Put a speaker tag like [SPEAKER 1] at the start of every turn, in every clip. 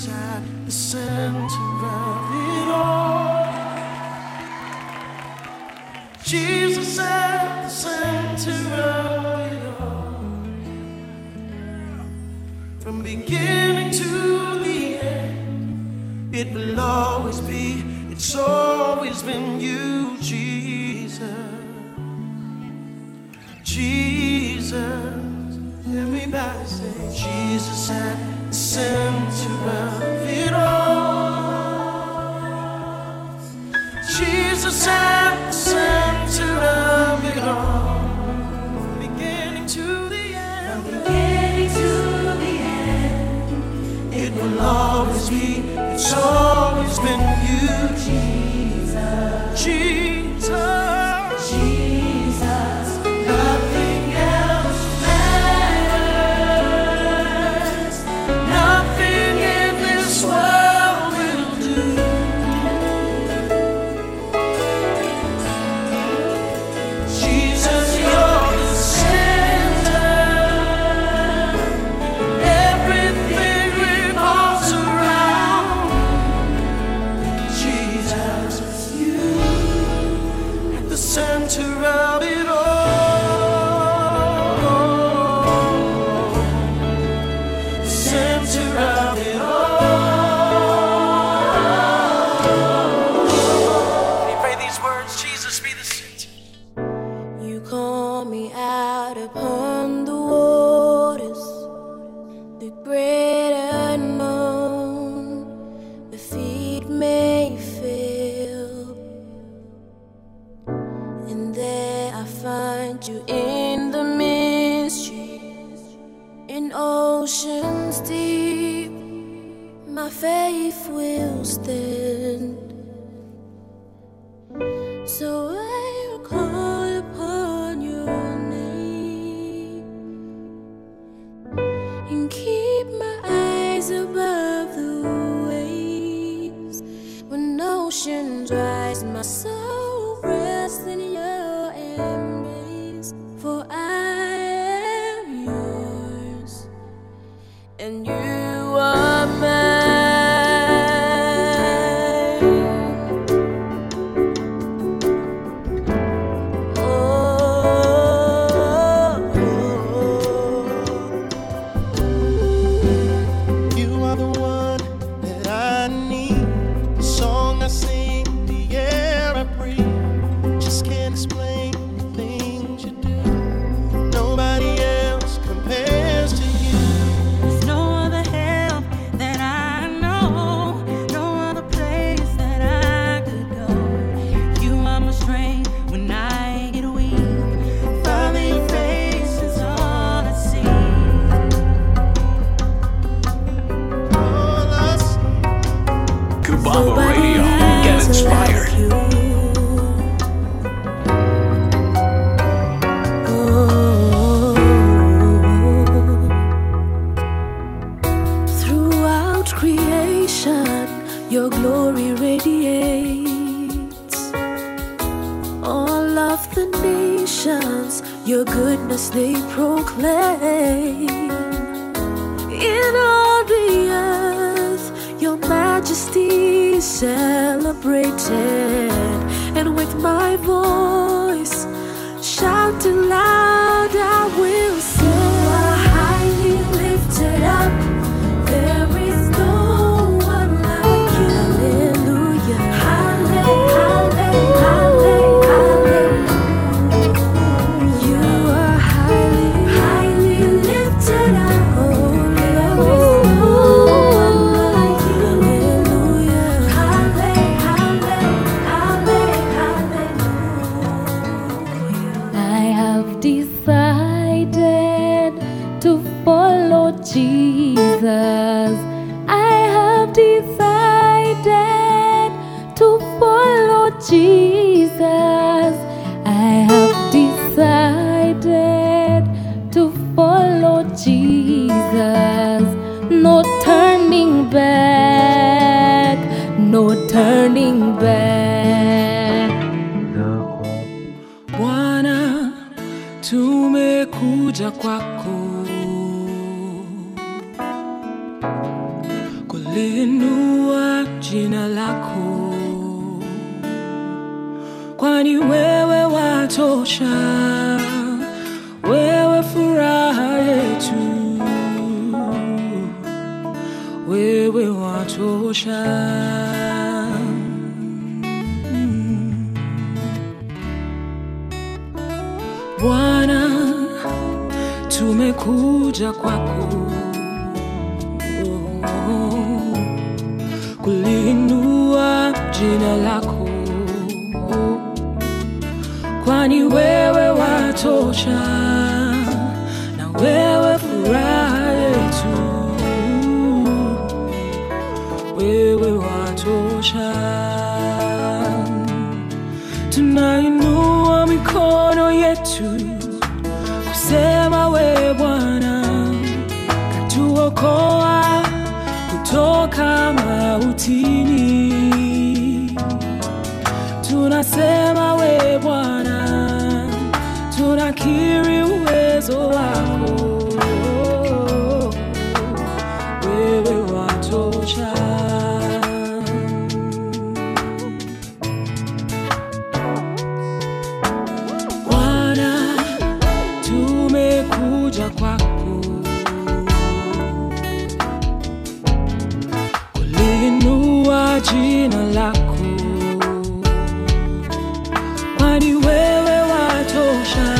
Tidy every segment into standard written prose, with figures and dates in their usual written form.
[SPEAKER 1] at the center of it all. Jesus at the center of it all. From beginning to the end, it will always be, it's always been you, Jesus. Jesus. Everybody say Jesus at the center of it all. Jesus at the center of it all. From beginning to the end. From beginning to the end. It will always be, it's always been you, Jesus. Jesus. Jesus. Nothing else matters. Nothing in this world will do. Jesus, you're the center. Everything revolves around Jesus, you at the center of it all. Center of it all. Can you pray these words? Jesus, be the center.
[SPEAKER 2] You call me out upon the waters, the great unknown. The feet may fail, and there I find you in the mystery. In oceans deep, my faith will stand. So I will call upon your name and keep my eyes above the waves. When oceans rise, my soul rests in your embrace. For I am yours and you are mine.
[SPEAKER 1] You are the one that I need. The song I sing, the air I breathe. Just can't explain the things you do. Nobody else compares to you.
[SPEAKER 3] There's no other help that I know, no other place that I could go. You are my strength when I get weak. Father, your face is all I see.
[SPEAKER 1] All I see.
[SPEAKER 4] Kubaba Radio. Get inspired.
[SPEAKER 2] Throughout creation, your glory radiates. All of the nations, your goodness they proclaim. In all the earth, your majesty is celebrated. And with my voice, shouting loud, I will sing. You are highly lifted up. There is no one like you. Hallelujah. Hallelujah. You are highly, highly lifted up. Oh, there is no one like you. Hallelujah. Hallelujah.
[SPEAKER 5] I have decided to follow Jesus. I have decided to follow Jesus. I have decided to follow Jesus. No turning back, no turning back.
[SPEAKER 6] Bwana, tumekuja kwako
[SPEAKER 3] kuliinua jina lako, kwani wewe watosha, wewe furaha yetu, wewe watosha. Bwana, tumekuja kwako, kuliinua jina lako, kwani wewe watosha, na wewe furaha yetu, wewe watosha. Tunainua mikono yetu kusema wewe Bwana katuokoa kutoka mautini. Tunasema wewe Bwana, tunakiri uwezo wako, wewe watosha. Bwana, tumekuja kwako, kuliinua jina lako, kwani wewe watosha,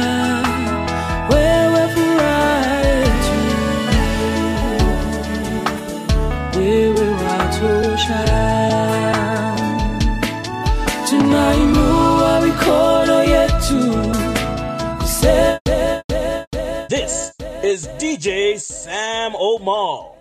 [SPEAKER 3] wewe furaha yetu, wewe watosha. Tunainua mikono yetu kusema.
[SPEAKER 6] This is DJ Sam Omar.